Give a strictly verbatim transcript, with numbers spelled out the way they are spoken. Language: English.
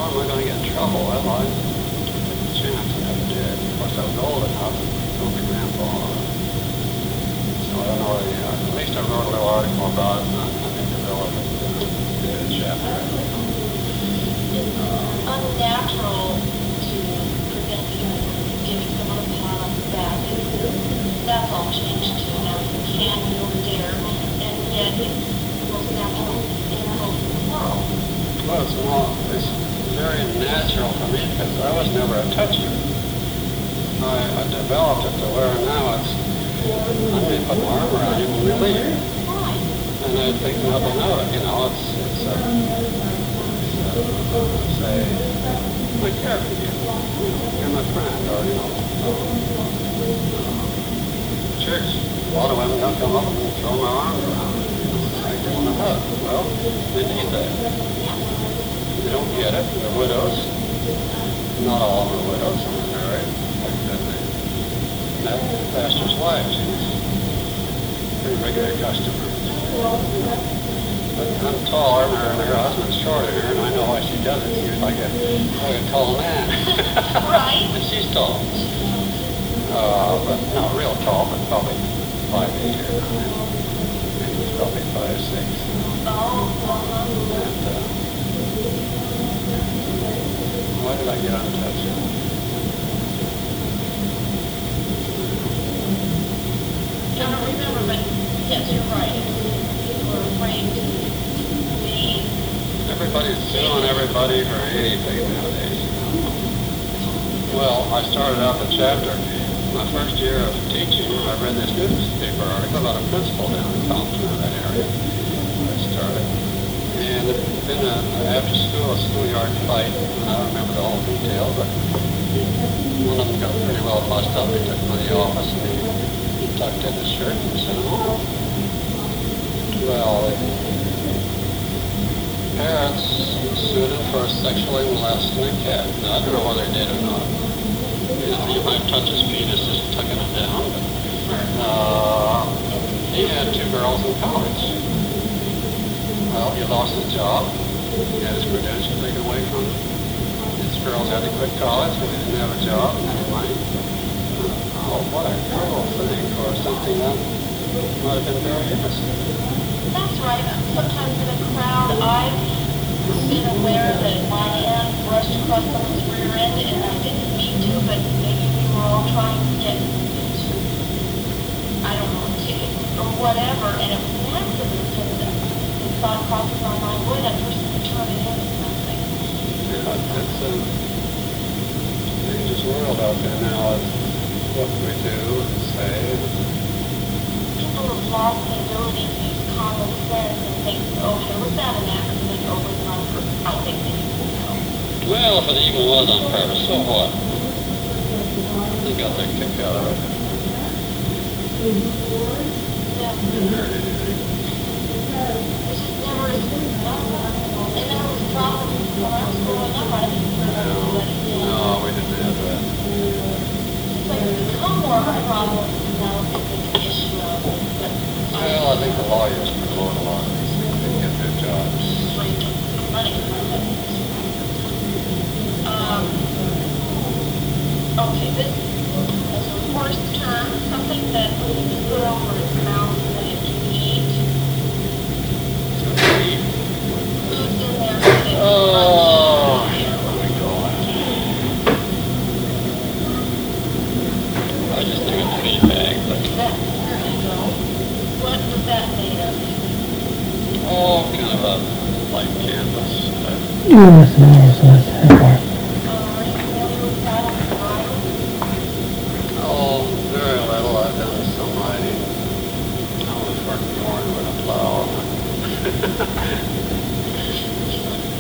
well, am I going to get in trouble? Well, I took the chance and never did. Of course, I was old enough to go to grandpa. So I don't know, you know, at least I wrote a little article about it, and I think the relevant uh, in the chapter. It's unnatural to prevent you from giving someone a pat on the back. That's all changed too. Now you can, you'll dare, and yet it's the most natural impulse in the world. Well, it's, not, it's very natural for me because I was never a toucher. I, I developed it to where now it's, I'm going to put my arm around you when we leave. And I think nothing of it, you know, it's, it's, uh, it's uh, say, I care for you, you're my friend, or, you know, uh, church, a lot of women don't come up and throw my arms around, you know, I give them a hug. Well, they need that. They don't get it, they're widows, not all of them are widows, some are married, like that, that pastor's wife, she's a pretty regular customer. But I'm taller than her, and her husband's shorter than her, and I know why she does it. She's like a, like a tall man. Right. And she's tall. Uh, but not real tall, but probably five eight or nine. And he's probably five six. Oh, uh-huh. And, uh, why did I get on touch? I don't remember, but yes, you're right. People are afraid to be. Everybody's suing everybody for anything nowadays. Well, I started out the chapter. My first year of teaching, I read this newspaper article about a principal down in Compton, in that area. I started. And it had been a, after school, a schoolyard fight. I don't remember the whole detail, but one of them got pretty well fussed up. He took him to the office and he tucked in his shirt and sent him home. Well, the parents sued him for sexually molesting a kid. Now, I don't know whether they did or not. You know, you might touch his penis just tucking it down, but uh, he had two girls in college. Well, he lost his job. He had his credentials taken away from him. His girls had to quit college because he didn't have a job and any money. Oh, what a cruel thing for something that might have been very innocent. That's right. Sometimes in a crowd, I've been aware that my hand brushed across someone's rear end, and I didn't mean to, but maybe we were all trying to get into, I don't know, a ticket or whatever, and it was an accident, and the thought crosses my mind, boy, that person could turn it into something. Yeah, it's a dangerous world out there now. It's what we do and say. People have lost the ability to use common sense and think, okay, was that an accident or was it on purpose? I think they do know. Well, if it even was on purpose, so what? They got their kick out of it. Yeah. Didn't hurt anything. It just never is enough. And there was problems when I was growing up. I didn't know anybody did. No, we didn't have that. It's like it's become more of a problem now that it's an issue of it. But Well, I think the lawyers promote a lot of these things. They get their jobs. free money from it. Um, okay, this is a worst term, something that when you put over its mouth that it can eat. Food's in there that it Oh, can here we go. I just think it's a meat bag, but That, there you go. What was that made of? oh, kind of a light canvas. Yes, yes, yes.